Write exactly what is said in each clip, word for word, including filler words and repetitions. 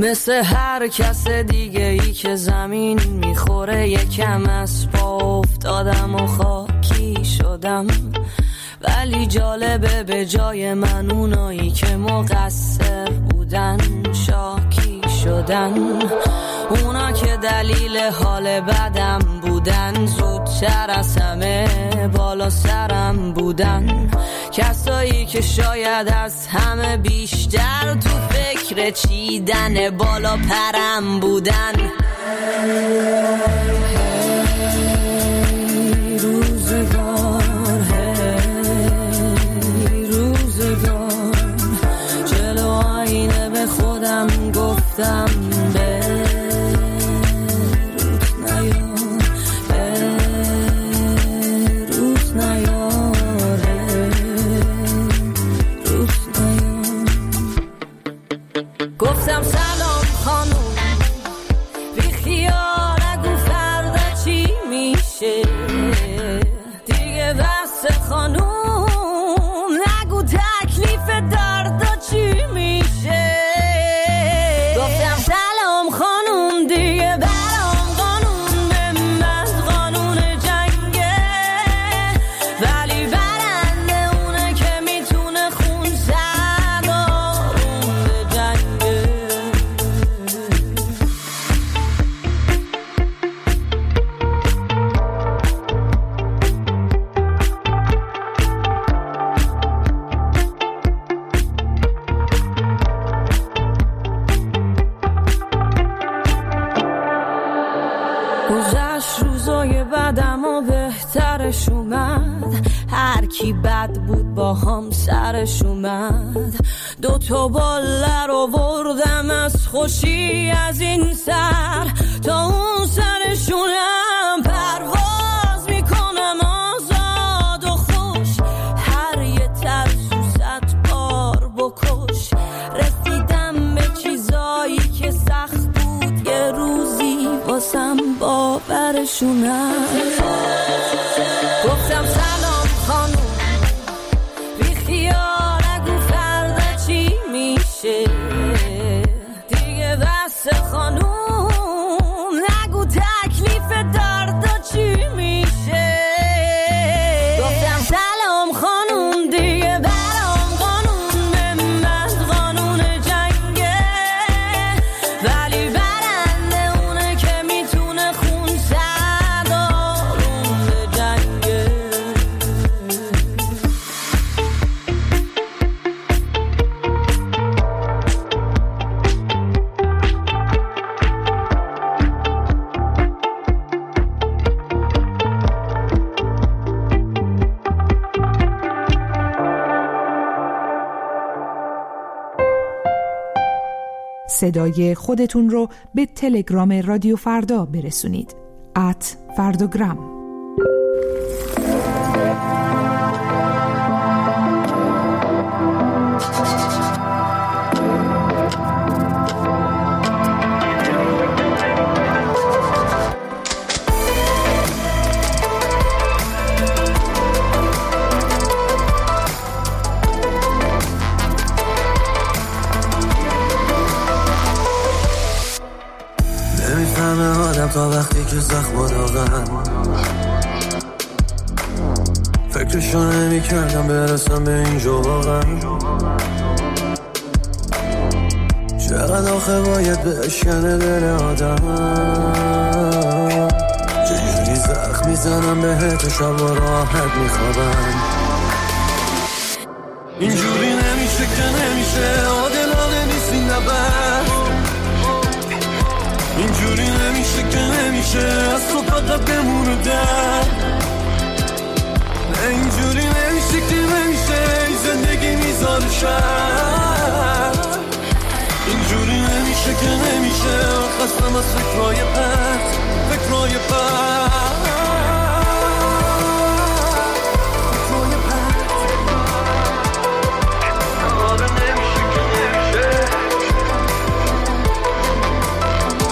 مثل هر کس دیگه ای که زمین میخوره یکم از پا افتادم و خاکی شدم، ولی جالبه به جای من اونایی که مقصر بودن شاکی شدن. اونا که دلیل حال بدم بودن زودتر از همه بالا سرم بودن. کسایی که شاید از همه بیشتر تو فکر چیدن بالا پرم بودن. هی روزگار، هی روزگار، جلو آینه به خودم گفتم به گفتم سلام خانوم، بی خیال نگو فردا چی میشه دیگه، بس خانوم نگو تکلیف دردا چی میشه. گفتم سلام خانوم، دیگه برام قانون به من قانون جنگه، ولی برنده اونه که میتونه خون سردارون به جنگه. گذشت روزای بعدم و بهترش اومد، هر کی بد بود با هم سرش اومد. دو تا باله رو بردم از خوشی از این سر تا اون سرشونم پرواز میکنم آزاد و خوش، هر یه ترسو صد بار بکش. رسیدم به چیزایی که سخت بود یه روزی واسم باورشونم. گفتم سلام خانوم، بی خیال نگو فردا چی میشه دیگه، بس خانوم نگو تکلیف دردا چی میشه. گفتم سلام خانوم، دیگه برام قانون به من قانون جنگه، ولی برنده اونه که میتونه خون سردارون به جنگه. صدای خودتون رو به تلگرام رادیو فردا برسونید. ات فردوگرام. تا وقتی که زخم داغم فکرشو نمی کردم برسم به اینجا واقعا. چقدر آخه باید بشکنه دل آدم، چجوری زخم میزنم بهت و شب و راحت میخوابم. اینجوری نمیشه که نمیشه، عادلانه نیست این نبرد. اینجوری نمیشه که نمیشه، از تو فقط بمونه در. نه اینجوری نمیشه که نمیشه، زندگی میذاره شد. اینجوری نمیشه که نمیشه، خستم از فکرهای پرت، فکرهای پرت.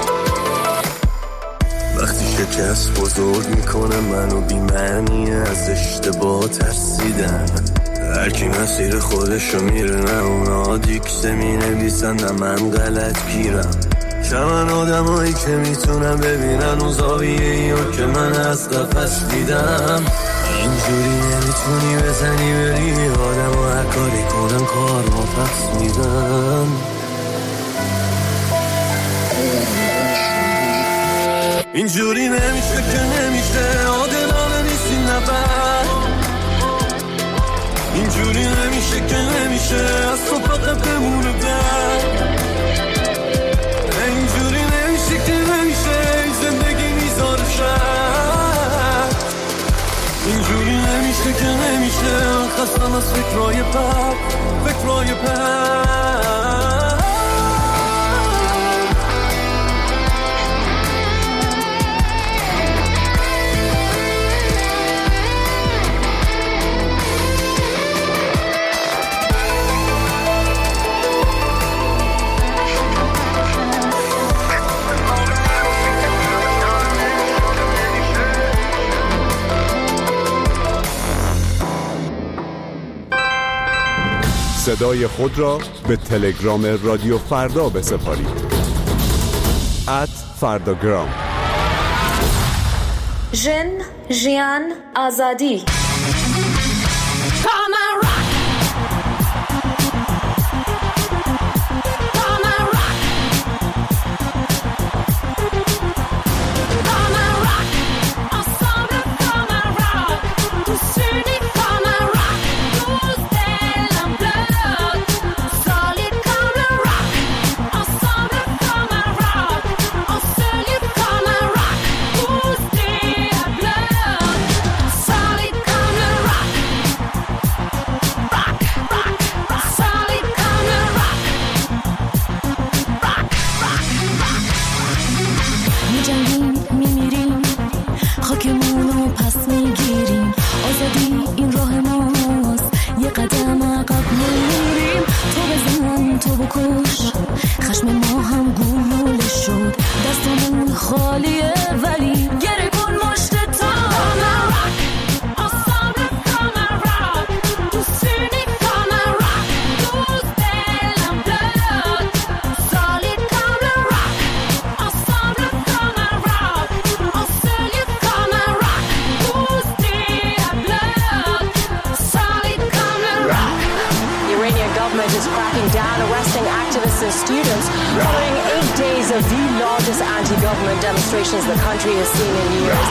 شکست بزرگ میکنه منو بی معنی از اشتباه ترسیدن، هر کی مسیر خودشو میره، نه اونا دیکسه می نویسن نه من غلط گیرم. شمن آدم هایی که میتونم ببینن اون زاویه ایو که من از قفص دیدم. اینجوری نمیتونی بزنی بری آدم و هر کاری کنم کار ما پس میدم. اینجوری نمیشه که نمیشه، عادلانه نیستی نبر. اینجوری نمیشه که نمیشه، از تو فقط بمونه در. اینجوری نمیشه که نمیشه، این زندگی میذاره شد. اینجوری نمیشه که نمیشه، من خستم از فکرهای بد، فکرهای بد. صدای خود را به تلگرام رادیو فردا بسپارید. ات فرداگرام. ژن، ژیان، آزادی. Demonstrations the country has seen in years.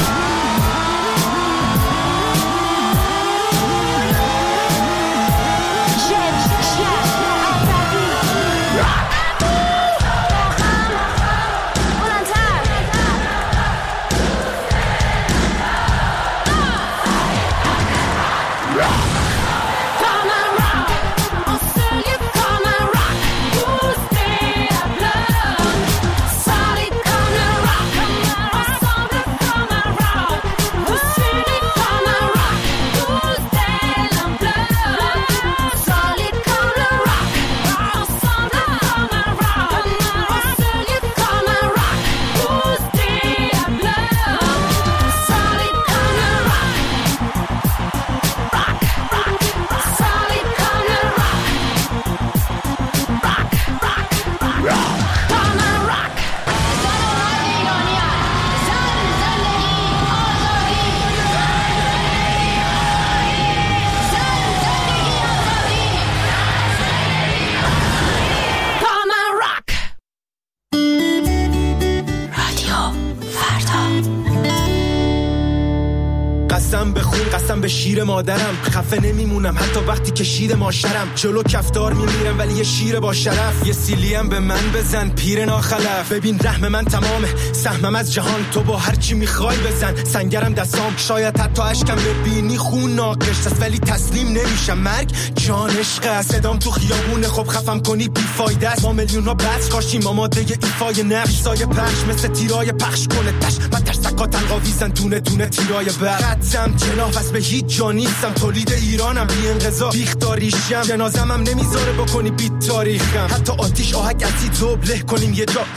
به شیر مادرم خفه نمیمونم حتی وقتی که شیر ماشرم، جلو کفتار میمیرم ولی یه شیر با شرف. یه سیلیم به من بزن پیر ناخلف، ببین رحم من تمامه سهمم از جهان، تو با هر چی میخوای بزن سنگرم دستام، شاید حتی اشکم ببینی خون ناقش است ولی تسلیم نمیشم، مرگ جان عشق است. صدام تو خیابونه خب خفم کنی بیفایده است، ما میلیون ها بچ کاشیم آماده ایفای نقش، سایه پخش مثل تیرای پخش کنه تش و ترسکا تنقاویزن دونه دونه تیرای برق. خطم جناح واسه هیچ جا نیستم، تولید ایرانم بی انقضا بیختاریشم، جنازم هم نمیذاره بکنی بیت تاریخم، حتی آتیش آهک اسید زوب له کنیم یه جا یا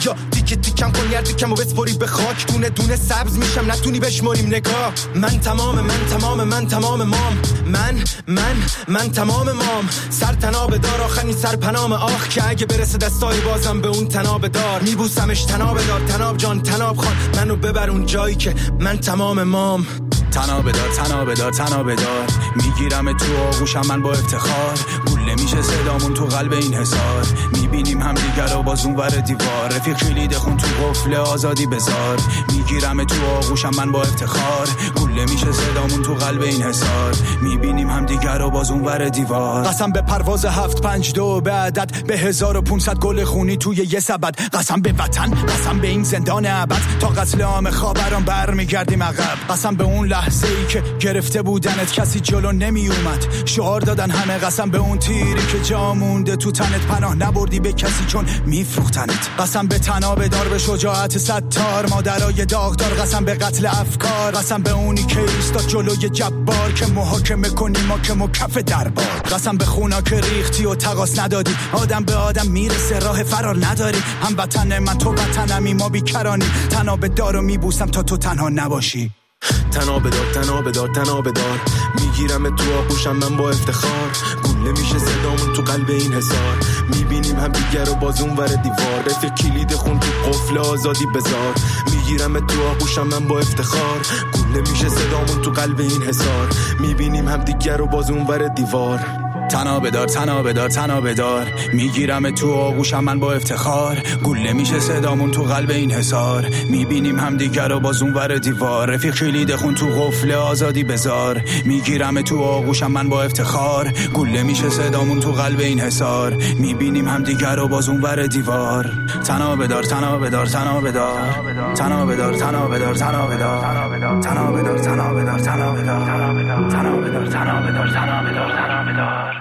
تیکه تیکم کن گردی کم و بسپری به خاک دونه دونه سبز میشم نتونی بشماریم نگاه من تمام من تمام من تمام مام من من من تمام مام سر تناب دار آخرین سر پنام آخ که اگه برسه دستای بازم به اون تناب دار میبوسمش تناب دار تناب جان تناب خان منو ببر اون جایی که من تمام مام تناب دار تناب دار تناب دار میگیرم تو آغوشم من با افتخار گوله میشه صدامون تو قلب این حصار میبینیم هم دیگر رو باز اون ور دیوار رفیق کلید خون تو قفل آزادی بذار میگیرم تو آغوشم من با افتخار گوله میشه صدامون تو قلب این حصار میبینیم هم دیگر رو باز اون ور دیوار قسم به پرواز هفت پنج دو به عدد به هزار و پونصد گل خونی توی یه سبد قسم به وطن قسم به این زندان ابد تا قتل عام خاوران برمیگردیم عقب قسم به اون لحظه ای که گرفته بودنت کسی جلو نمی اومد شعار دادن همه قسم به اون تیری که جا مونده تو تنت پناه نبردی به کسی چون میفروختنت قسم به تناب دار به شجاعت ستار مادرای داغدار قسم به قتل افکار قسم به اونی که ایستاد جلوی جبار که محاکمه کنی ما که مکف دربار قسم به خونا که ریختی و تقاس ندادی آدم به آدم میرسه راه فرار نداری هم وطن من تو وطنمی ما بیکرانی تناب دارو میبوسم تا تو تنها نباشی تناب دار تناب دار تناب دار میگیرم تو آغوشم من با افتخار گوله میشه صدامون تو قلب این حصار میبینیم هم دیگر رو باز اون ور دیوار رفیق کلید خون تو قفل آزادی بذار میگیرم تو آغوشم من با افتخار گوله میشه صدامون تو قلب این حصار میبینیم هم دیگر رو باز اون ور دیوار تناب دار تناب دار تناب دار میگیرم تو آغوشم من با افتخار گوله میشه صدامون تو قلب این حصار میبینیم هم دیگر رو باز اون ور دیوار رفیق کلید خون تو قفل آزادی بذار میگیرم تو آغوشم من با افتخار گوله میشه صدامون تو قلب این حصار میبینیم هم دیگر رو باز اون ور دیوار تناب دار تناب دار تناب دار تناب دار تناب دار تناب دار تناب دار تناب دار تناب دار تناب دار تناب دار تناب دار تناب دار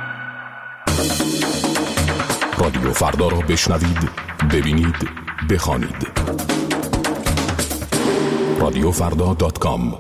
رادیو فردا را بشنوید، ببینید، بخوانید. رادیو فردا دات کام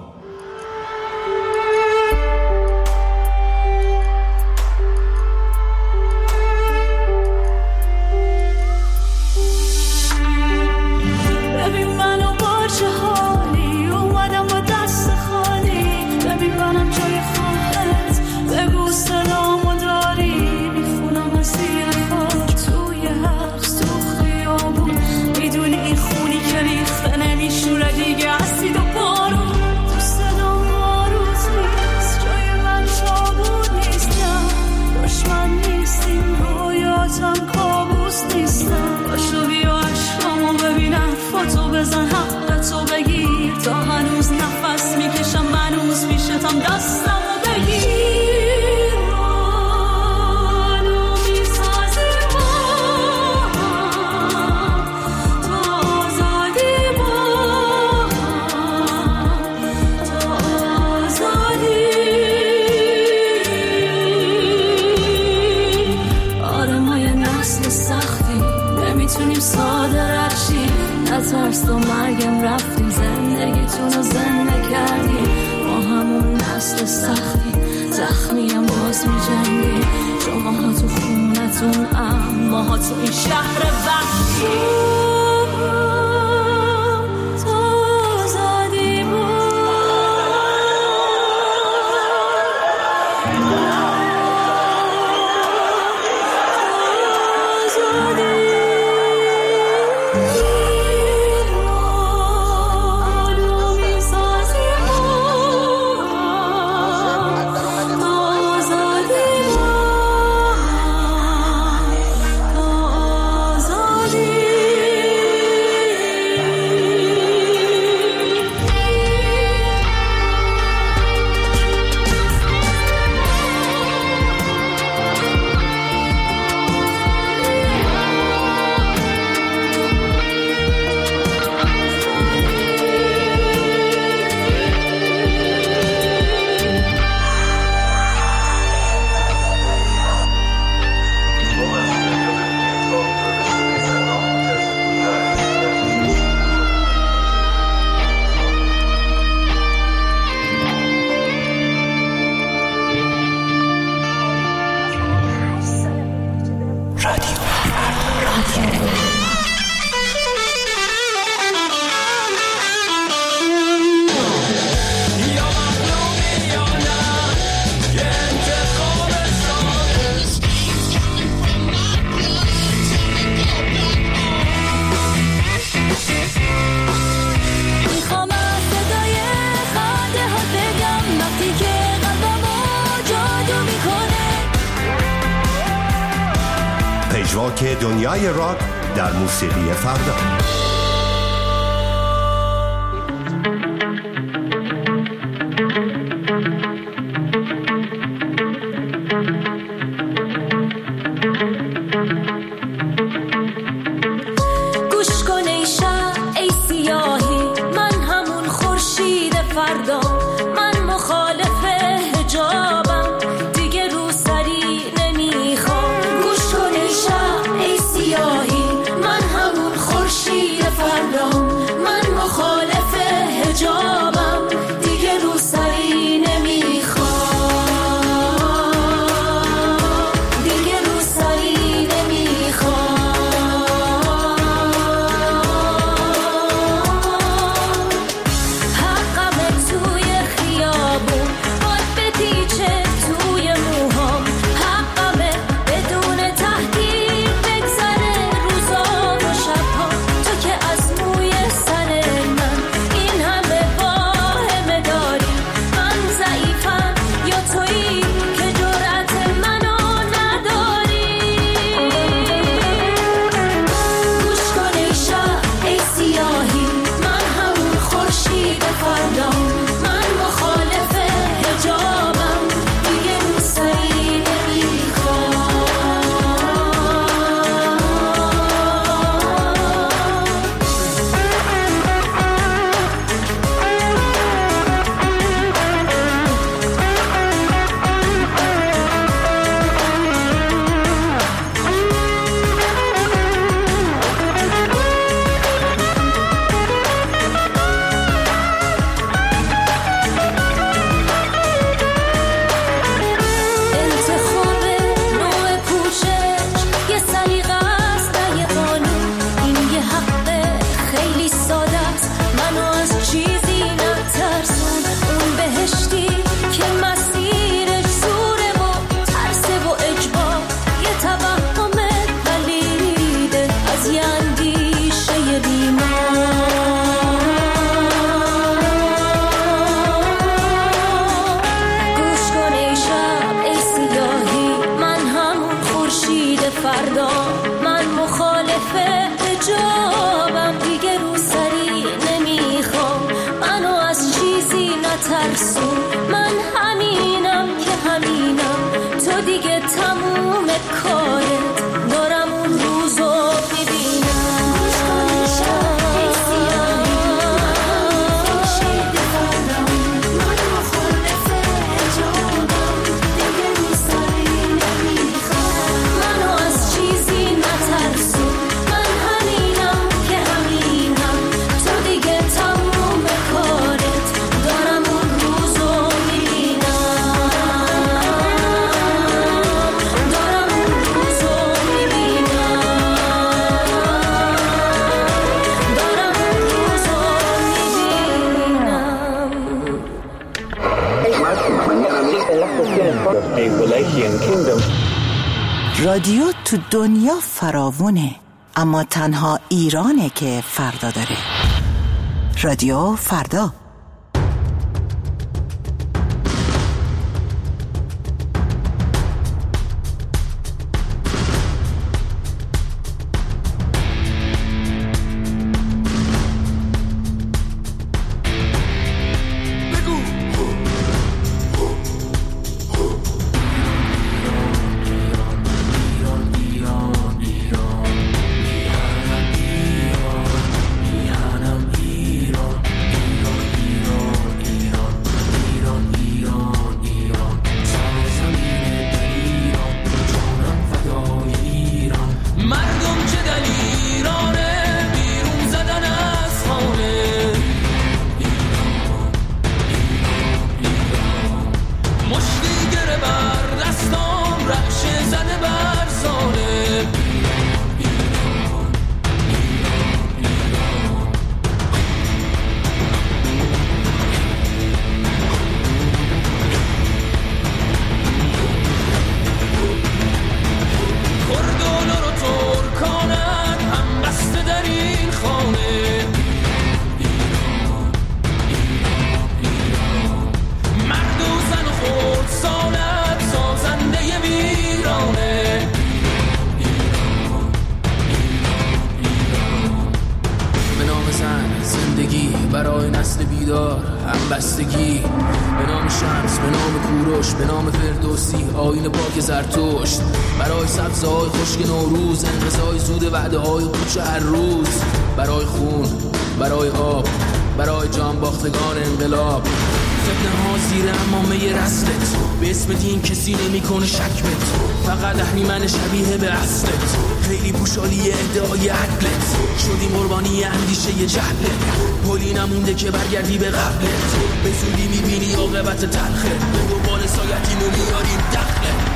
پژواک دنیای راک در موسیقی فردا. گوش کن ای شب ای سیاهی، من همون خورشید فردا، من مخالف حجابم، دیگه رو سری نمیخوام. گوش کن ای شب ای سیاهی، من همون خورشید فردا، من مخالف حجابم، دیگه رو سری نمیخوام، دیگه رو سری نمیخوام. حقم توی خیابون باد بپیچه توی موهام، حقم بدون تحقیر بگذره روزا و شبها. تو که از موی سر من این همه واهمه داری، من ضعیفم یا تویی که جرأت منو نداری. گوش کن ای شب ای سیاهی، من همون خورشید فردا، من مخالف حجابم، دیگه رو سری نمیخوام. انتخاب نوع پوشش یه سلیقه است نه یه قانون، این یه حق خیلی ساده است، منو از چیزی نترسون. اون بهشتی که مسیرش زوره و ترسه و اجبار، یه توهم پلیده از یه اندیشه بیمار. گوش کن ای شب ای سیاهی، من همون خورشید فردا، من مخالف حجابم، دیگه رو سری نمیخوام، منو از چیزی نترسون. من همینم که همینم، تو دیگه تموم کارت، دارم اون روزو میبینم. گوش کن ای شب ای سیاهی، من خورشید فردا، من مخالف حجابم، دیگه رو سری نمیخوام، منو از چیزی نترسون. من همینم که همینم، تو دیگه تموم کارت، دارم اون روزو میبینم، دارم اون روزو میبینم، دارم اون روزو میبینم. رادیو تو دنیا فراوونه، اما تنها ایرانه که فردا داره. رادیو فردا. نسل بیدار همبستگی، به نام شمس، به نام کوروش، به نام فردوسی، آیین پاک زرتشت، برای سبزهای خشک نوروز، انقضای زود وعده های کوچه هر روز، برای خون، برای آب، برای جان باختگان انقلاب، فتنه ها زیر امامه رسلت، به اسم دین کسی نمی کنه شک بت، فقط اهریمن شبیه به اصلت، خیلی پوشالی ادعای عدلت، شدیم قربانی اندیشه جهلت، پلی نمونده که برگردی به قبلت، به زودی میبینی عاقبت تلخه، به دنبال سایتی رو میاریم دخله.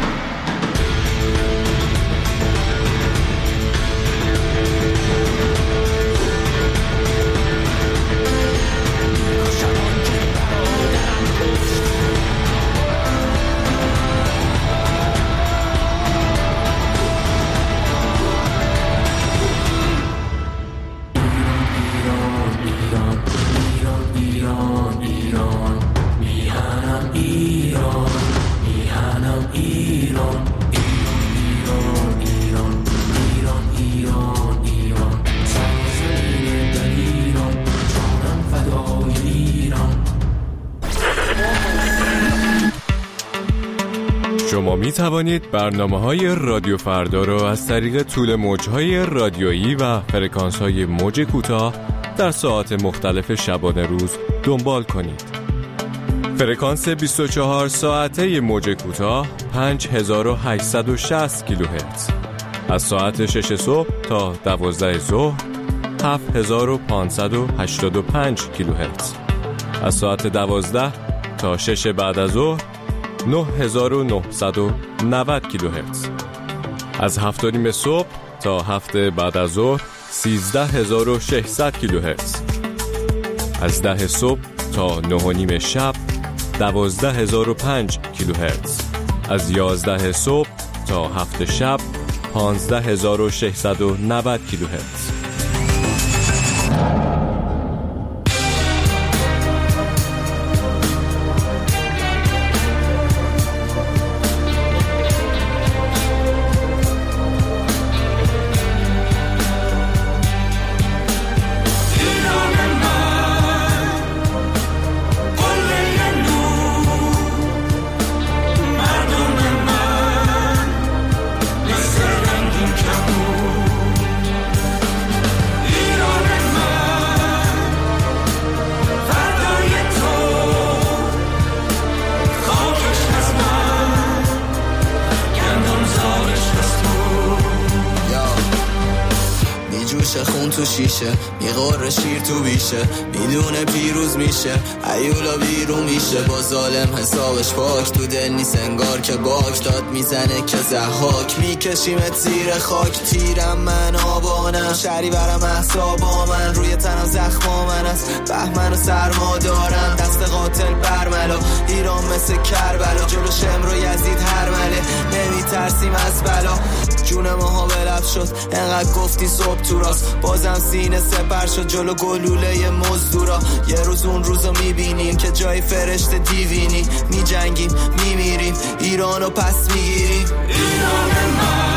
شما می توانید برنامه‌های رادیو فردا را از طریق طول موج‌های رادیویی و فرکانس‌های موج کوتاه در ساعات مختلف شبانه روز دنبال کنید. فرکانس بیست و چهار ساعته موج کوتاه پنج هزار و هشتصد و شصت کیلوهرتز، از ساعت شش صبح تا دوازده ظهر هفت هزار و پانصد و هشتاد و پنج کیلوهرتز، از ساعت دوازده تا شش بعد از ظهر نه هزار و نهصد و نود کیلوهرتز، از هفت و نیم صبح تا هفت بعد از ظهر سیزده هزار و ششصد کیلوهرتز، از ده صبح تا نه و نیم شب دوازده هزار و پنج کیلوهرتز، از یازده صبح تا هفت شب پانزده هزار و ششصد و نود کیلوهرتز. خون تو شیشه میغور شیر تو بیشه، میدونه پیروز میشه ایولا بیرون میشه، با ظالم حسابش پاک، تو دل نیست انگار که باک داد میزنه که زحاک، میکشیمت زیر خاک، تیرم من آبانم، شری برم احسابا من، روی تنم زخما من است، بهمن و سرما دارم، دست قاتل برملا، ایران مثل کربلا، جلو شمر و یزید هرمله، نمیترسیم از بلا، جون ماها بلب شد انقدر گفتی صبح تو راست، بازم سینه سپر شد جلو گلوله مزدورا، یه روز اون روزو میبینیم که جای فرشته دیوینی، میجنگیم میمیریم ایرانو پس میگیریم، ایران من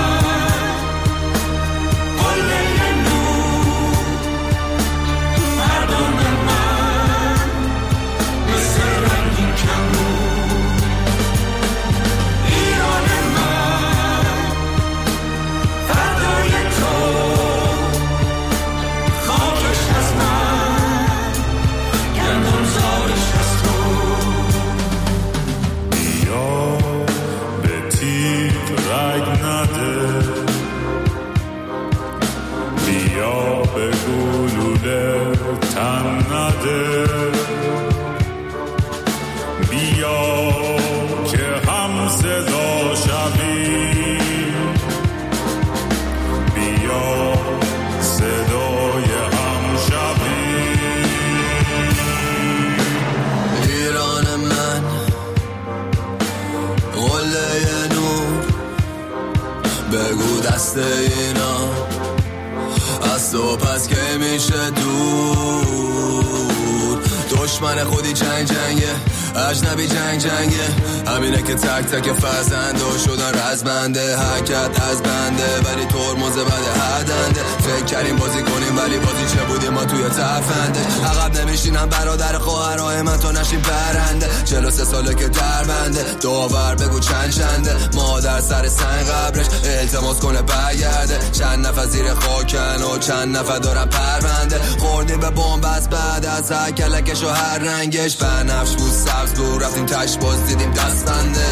بگو دست اینا از تو پس که میشه دور، دشمن خودی جنگ جنگه، اجنبی جنگ جنگه، همینه که تک تک فرزنده شدن رزمنده، حرکت از بنده ولی ترمز بده هدنده، فکر کردیم بازی کنیم ولی بازی چه بودیم ما توی تفنده، عقب نمیشینم برادر خواهرای من تا نشیم برنده، چهل و سه ساله که در بنده، داور بگو چند چنده، مادر سر سنگ قبرش التماس کنه برگرده، چند نفر زیر خاکن و چند نفر دارن پرونده، خوردیم به بمب از بعد از هر کلکش و هر رنگش، بنفش بود سبز بود رفتیم تش باز دیدیم دست بنده،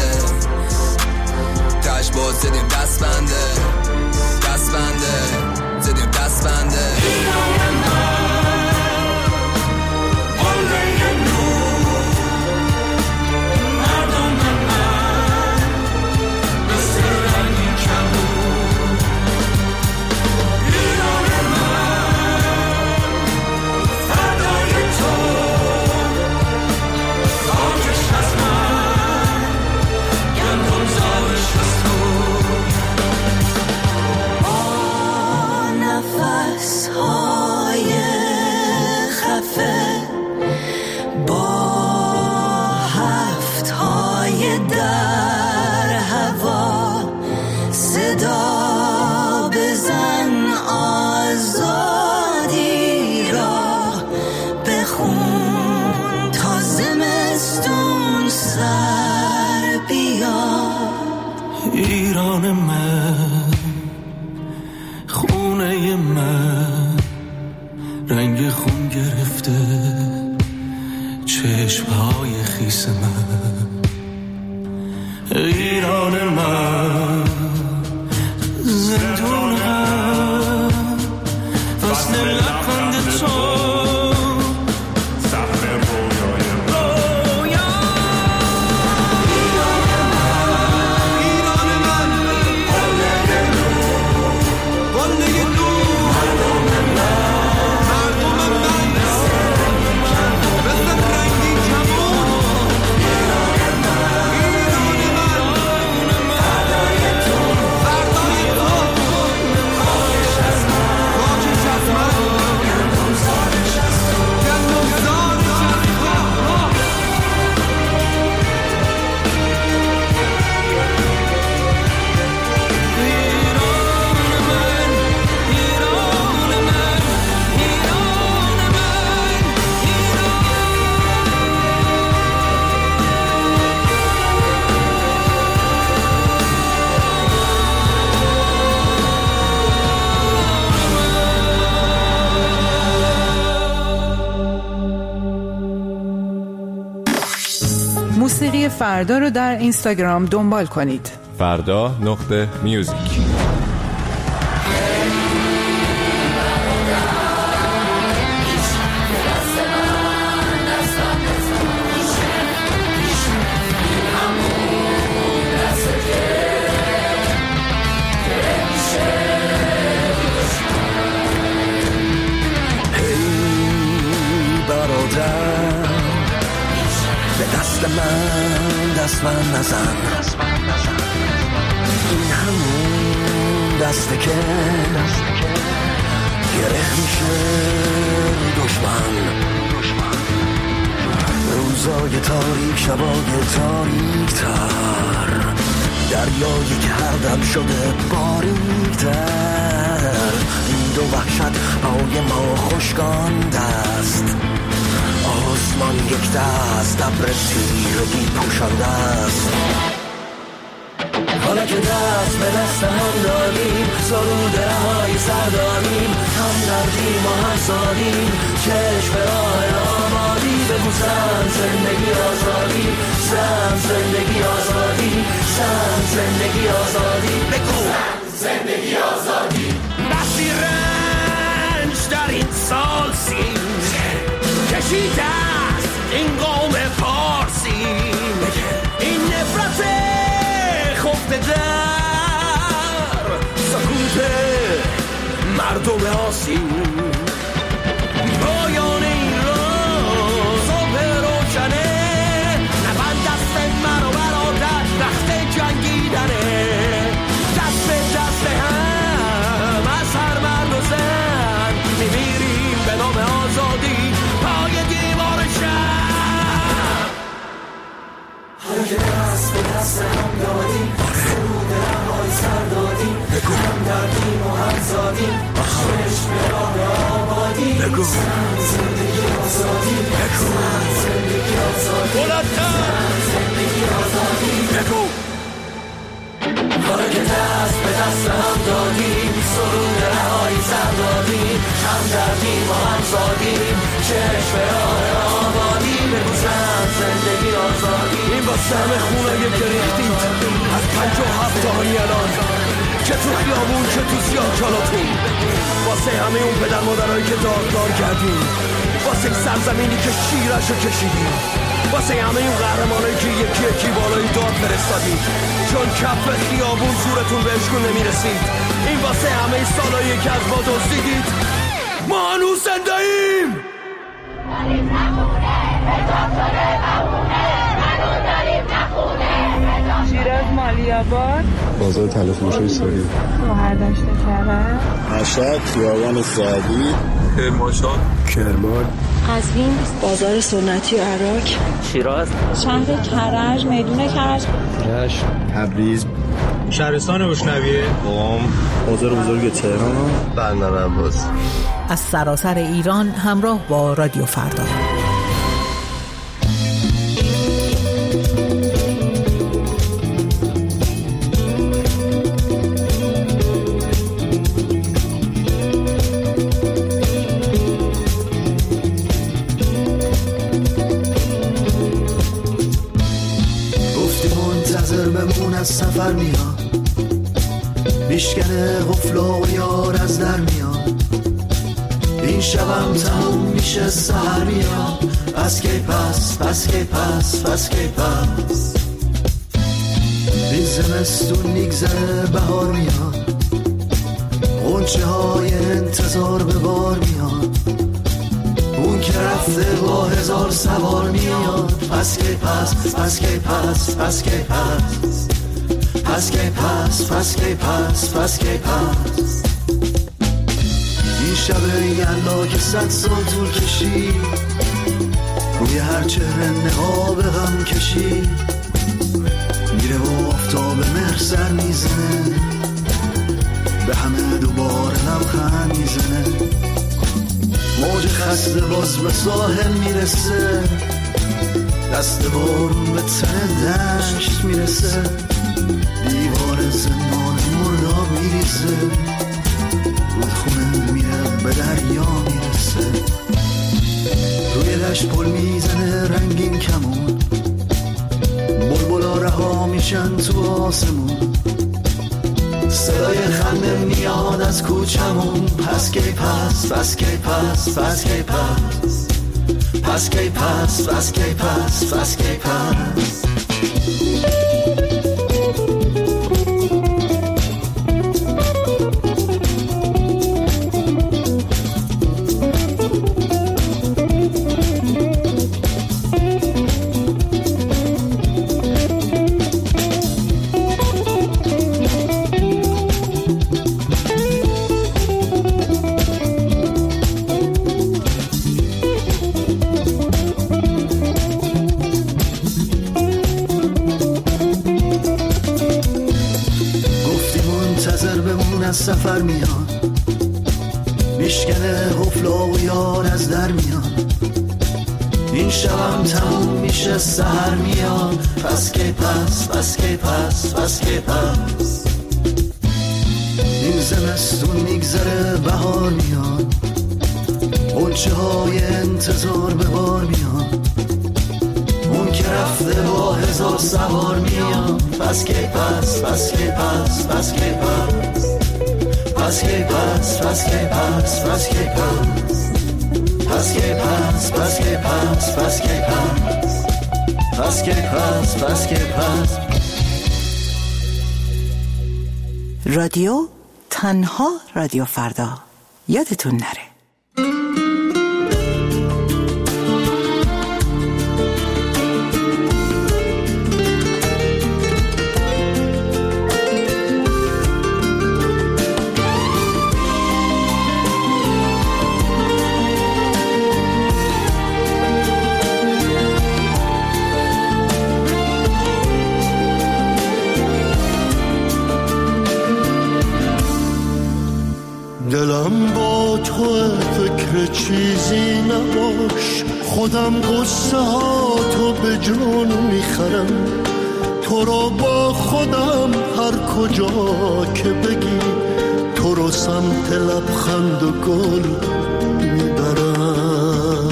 تش باز دیدیم دست بنده، دست بنده زدیم دست بنده. ایران من، خونه من، رنگ خون گرفته چشمهای خیس من. ایران من، زندون من، وصل لبخند تو موسیقی فردا رو در اینستاگرام دنبال کنید. فردا نقطه میوزیک. من دست من نزن، این همون دسته که گره میشه دشمن، روزای تاریک شبای تاریک تر، دریایی که هر دم شده باریک تر، دو وحشت پای ما خشکان دست، آسمان یک دست ابر تیرگی پوشانده است. حالا که دست به دست هم داریم، سرود رهای سر داریم، هم دردیم و هم سادیم، چشم به راه آبادی، بگو زن زندگی آزادی، زن زندگی آزادی، زن زندگی آزادی، بگو زندگی آزادی. بسی رنج در این سال سیم کشیده است این قوم پارسی، این نفرت خفته در سکوت مردم آسیم، پایان این روز صبح روشنه، نبند دست من و برادر وقت جنگیدنه، دست به دست هم از هر مرد و زن میمیریم به نام آزادی، پای دیوار شهر بگو زندگی آزادی بگو زندگی آزادی بگو کاری که دست به دست هم دادیم سرود رهایی سر دادیم هم دردیم و هم زادیم چشم به راه آبادی بگو زن زندگی آزادی این واسه همه خونه که ریختید از پنج و هفت دهانی الان که تو خیابون که تو سیاه کلاتون واسه همه اون پدر مادرهایی که داغدار کردیم واسه سرزمینی که شیرشو کشیدیم واسه همه این قهرمانایی که یکی یکی بالای داد فرستادید چون کف خیابون زورتون بهشون نمیرسید این واسه همه سالایی که از ما دزدیدید ما هنوز زنده ایم داریم نخونه ادام شده بمونه هنوز داریم نخونه شیراز مالیاباد بازار تلفروشی ساری شوهر داشته کرد مشهد خیابان سعدی کرمانشاه کرمان قزوین بازار سنتی عراق شیراز شهر کرج میدون کرج رشت تبریز شهرستان روشنویه قم بازار بزرگ تهران بندر عباس از سراسر ایران همراه با رادیو فردا. سفر میاد میشکنه غفلا و یار از در میاد این شبم تموم میشه سهر میاد پس کی پس پس کی پس پس کی پس این زمستون میگذره بهار میاد غنچه های انتظار به بار میاد اون که رفته با هزار سوار میاد پس کی پس پس کی پس پس کی پس پس کی پس پس کی پس پس کی پس این شب یلا که صد سال طول کشید روی هر چهره نقاب غم کشید میره و آفتاب مهر سر میزنه به همه دوباره لبخند میزنه موج خسته باز به ساحل میرسه دست بارون به تن دشت میرسه دیوار زمان مرداب میریزه رودخونه میره به دریا میرسه روی دشت پل میزنه رنگین کمون بلبلا رها میشن تو آسمون صدای خنده میاد از کوچمون پس کی پس پس کی پس پس کی پس پس کی پس پس کی پس پس کی پس سفر میاد میشکنه غفلا و یار از در میاد این شبم تموم میشه سهر میاد پس کی پس پس کی پس پس کی پس این زمستون میگذره بهار میاد غنچه های انتظار به بار میاد اون که رفته با هزار سوار میاد پس کی پس پس کی پس پس کی پس پس کی پس پس کی پس پس کی پس پس کی پس پس کی پس پس کی پس پس کی پس پس کی پس رادیو تنها رادیو فردا یادتون نره. دلم با تو بهره چیزی نباش، خودم قصه ها تو به جون میخرم، تو رو با خودم هر کجا که بگی، تو رو سمت لبخند و گل میبرم.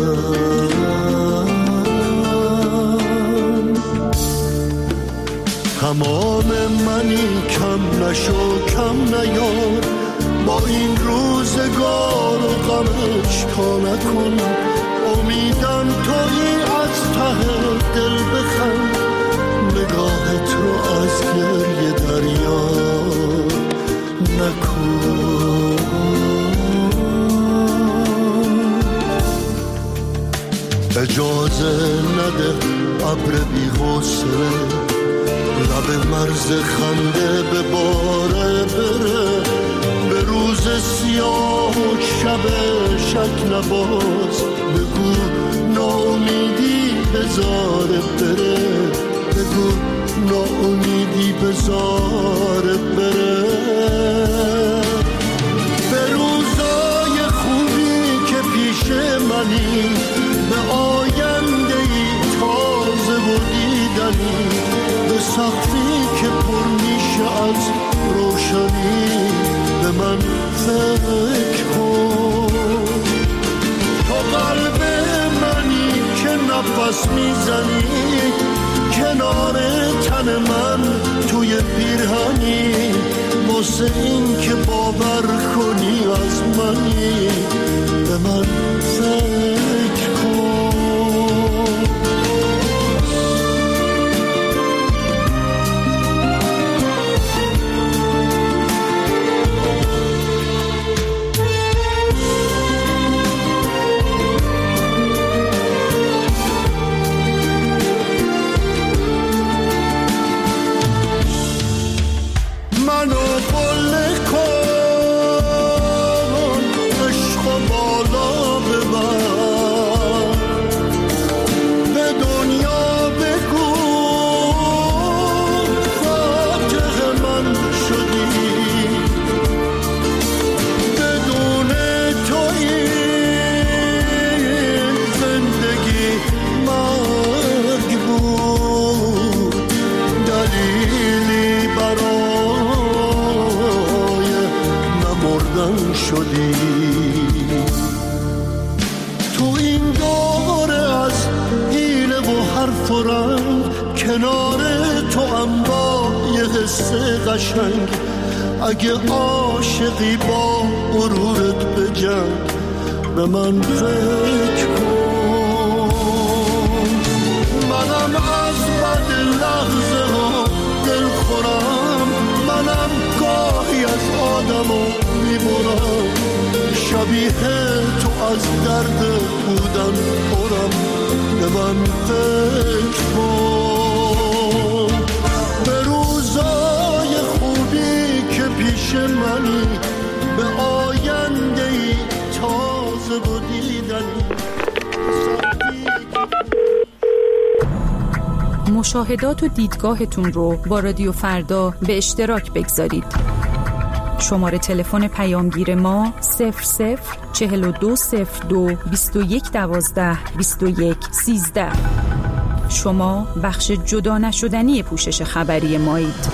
تمام منی کم نشو کم نیار، با این روزگار و غمش تا نکن، امیدم تویی از ته دل بخند، نگاهت رو از گریه دریا نکن. اجازه نده ابر بی حوصله لب مرز خنده به باره بره، به روز سیاه و شب شک نباز، بگو ناامیدی بذاره بره، بگو ناامیدی بذاره بره. به روزای خوبی که پیش منی، به آینده ای تازه و دیدنی، به سقفی که پر میشه از روشنی، به من فکر کن. تو قلب منی که نفس میزنی، کنار تن من توی پیرهنی، واسه این که باور کنی از منی، به من فکر کن. تو این دوره از حیله و حرف و رنگ، کنار تو هم با یه حس قشنگ، اگه عاشقی با غرورت بجنگ، به من فکر کن. منم از بد لحظه ها دل خورم، منم گاهی از آدمو میبرم، شبیه تو از درد بودن پرم، به من فکر کن. به روزای خوبی که پیش منی، به آینده ای تازه و دیدنی. مشاهدات و دیدگاهتون رو با رادیو فردا به اشتراک بگذارید. شماره تلفن پیامگیر ما صفر صفر چهل و دو صفر دو بیست و یک دوازده بیست و یک سیزده. شما بخش جدا نشدنی پوشش خبری مایید.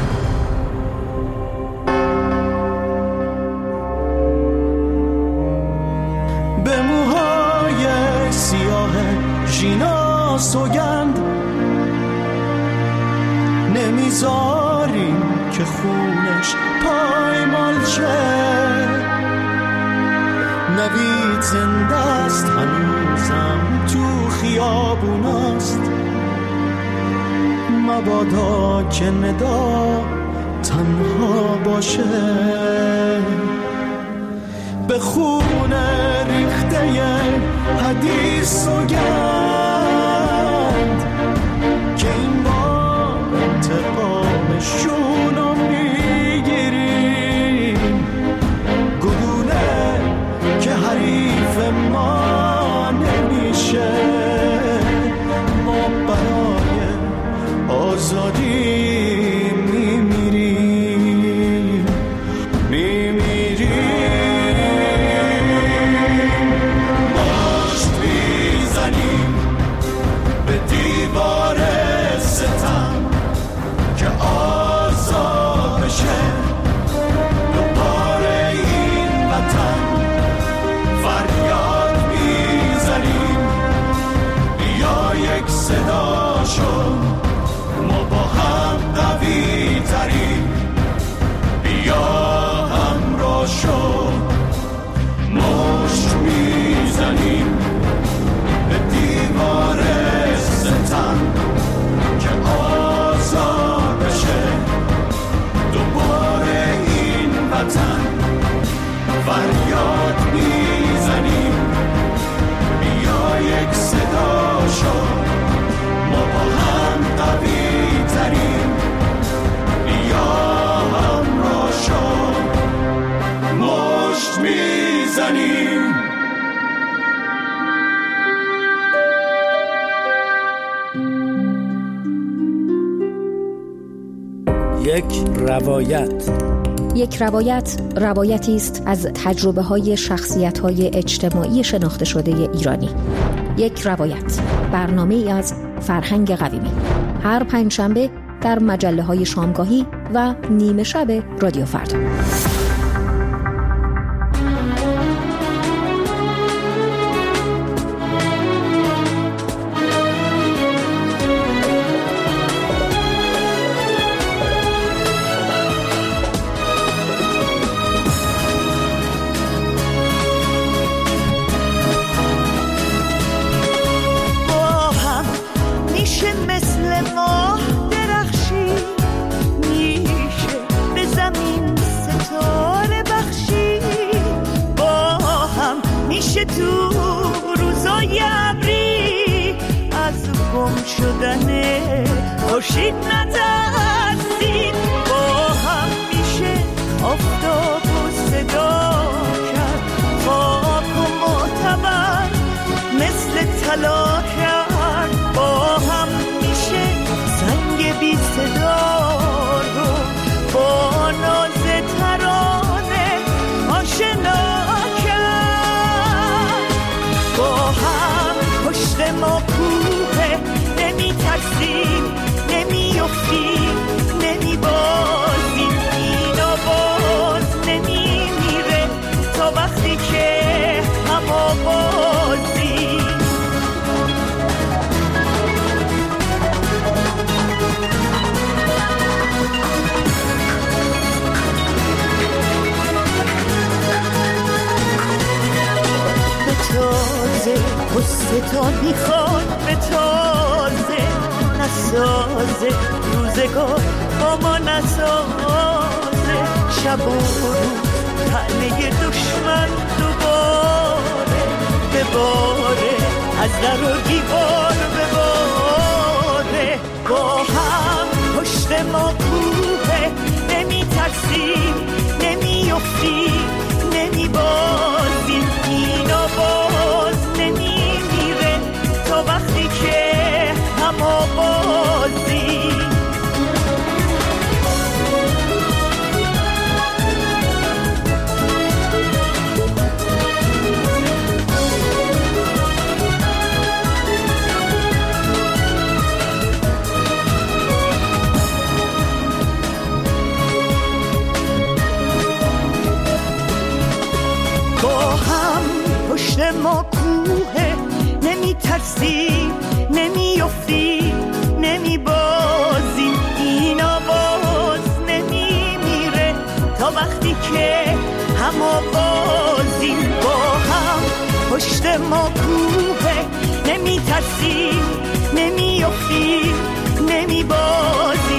به موهای سیاه ژینا سوگند نمیذاریم که خونش پایمال شه، نوید زنده است هنوزم تو خیابوناست، مبادا که ندا تنها باشه. به خون ریخته حدیث سوگند که این بار انتقامشون رو میگیریم، گلوله که حریف ما نمیشه، ما برای آزادی میمیریم میمیریم. یک روایت. یک روایت روایتی است از تجربه های شخصیت های اجتماعی شناخته شده ایرانی. یک روایت، برنامه ای از فرهنگ قویمی، هر پنجشنبه در مجله های شامگاهی و نیمه شب رادیو فردا. خورشید نترسید، با هم میشه آفتاب و صدا کرد، خاک و معتبر مثل طلا کرد، با هم میشه سنگ بی صدا رو با ناز ترانه آشنا کرد. با هم پشت ما کوه، نمی ترسیم نمی افتیم نمی بازیم، اینا باز نمی میره تا وقتی که هم آوازیم. به تازه قصه تا میخواد، به تازه نسازه روزگار با ما نسازه، شب و روز تنه دشمن دوباره بباره، از در و دیوار بباره. با هم پشت ما کوه، نمی ترسیم نمی افتیم نمی بازیم، اینا باز نمی میره تا وقتی که هم آوازیم. با هم پشت ما کوه، نمی ترسیم نمی افتیم نمی بازیم، اینا باز نمی میره تا وقتی که هم آوازیم. با هم پشت ما کوه، نمی ترسیم نمی افتیم نمی بازیم،